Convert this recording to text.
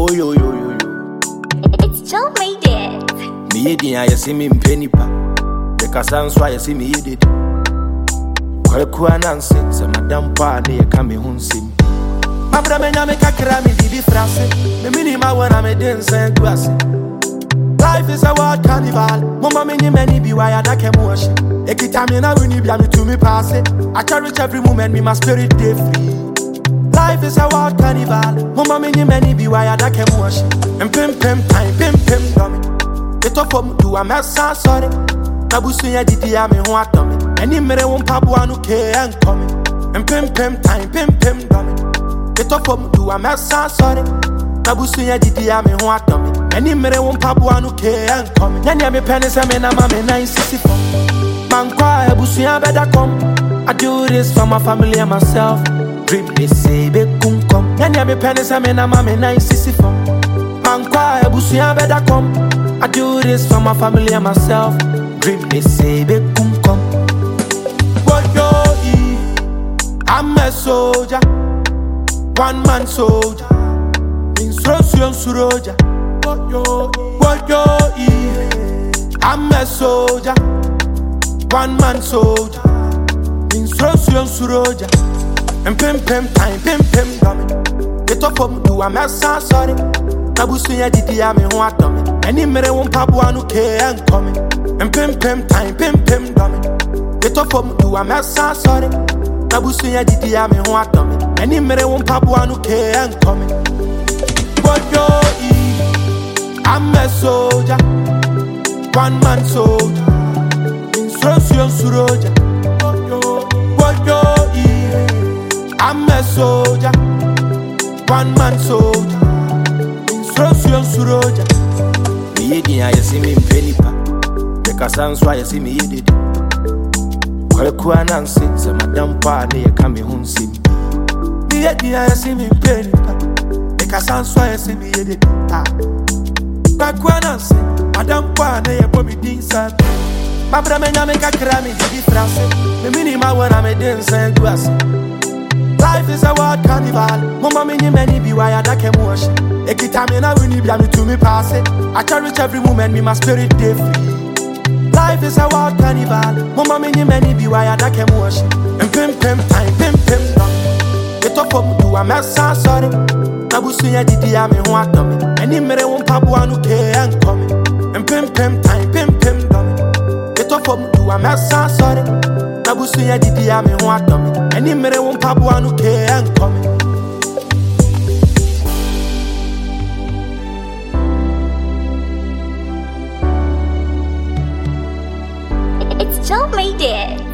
yo yo yo yo. It's Joe made it. Me yedi I see me penny pa. The casan so I see me yedi. Kwaku ananse se madam pa ne ka me hunsim. Abra me nyame kakra me bibi frase. Me minima wana me dense guase. Life is a wild carnival. Mama me ni many be why I dake muashi. Ekitamina wini bia me to me pass it. I cherish every moment, me my spirit day free. Life is a wild carnival. Mama me ni many be why I dake muashi. And pim time, pim dummy. It up for do a mess sorry. Nabusu ya didi ya me ho atomi. Any mere won pabu anu ke and coming. And pim time, pim dummy. It up for do a mess sorry. Nabusu ya didi ya me ho atomi. Any mere won pabu anu ke and coming. Nyanya me penny se me na mama na insisi for. Man kwa ebusu ya better come. I do this for my family and myself. Dream they say be kumkom. Nyanya me penny se me na mama na insisi for. Man kwa ebusu ya better come. I do this for my family and myself. Dream they say be kumkom. What yo I'm a soldier, one man soldier. Instruction suroja. What yo I'm a soldier, one man soldier. Instruction suroja. And pim time, pim dummy. Get up do a mess sorry. Nabusu ya didi ya me ho atomi. Any mere won pabu anu ke and coming. And pim time, pim dummy. Get up do a mess sorry. Nabusu ya didi ya me ho atomi. Any mere won pabu anu ke and coming. But yo I'm a soldier, one man soldier. Instruction suroja. But yo I'm a soldier, one man soldier. Instruction suroja. Me yedi I see me penny pa. The casan so I see me yedi. Kwaku ananse se madam pa ne ka me hunsim. Me yedi I see me penny pa. The casan so I see me yedi. Kwaku ananse madam pa ne bo mi dinsa. Babra me nyame kakra me di frase. Me minima wana me dense guase. Life is a wild carnival. Mama me ni many be why I dake muashi. Ekitamina wini bia me to me pass it. I cherish every moment, me my spirit day free. Life is a wild carnival. Mama me ni many be why I dake muashi. And pim time, pim dummy. It up for do a mess sorry. Nabusu ya didi ya me ho atomi. Any mere won pabu anu ke and coming. And pim time, pim dummy. It up for do a mess sorry. Nabusu ya didi ya me ho atomi. Any mere won pabu anu ke and coming. It's Joe made it.